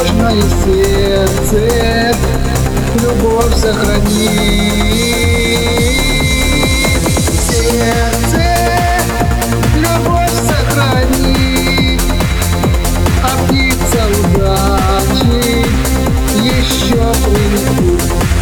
надежное сердце любовь сохранит. Сердце любовь сохранит, а птица удачи еще прилетит.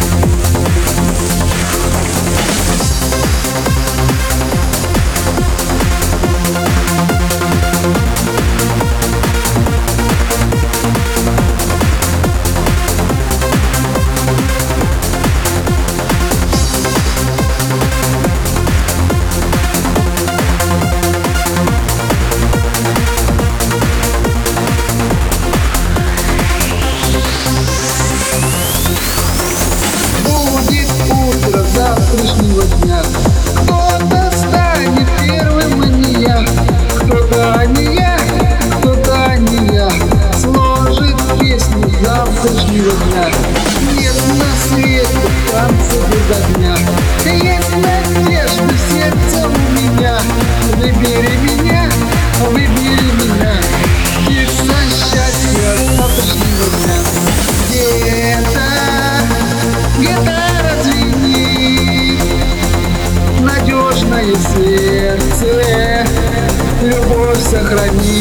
Завтрашнего дня кто-то станет первым, а не я. Кто-то не я, кто-то не я сложит песню завтрашнего дня. Нет на свете танца без огня, есть надежда в сердце у меня. Выбери меня, выбери меня, птица счастья завтрашнего дня. Где-то развени надежное сердце любовь сохрани.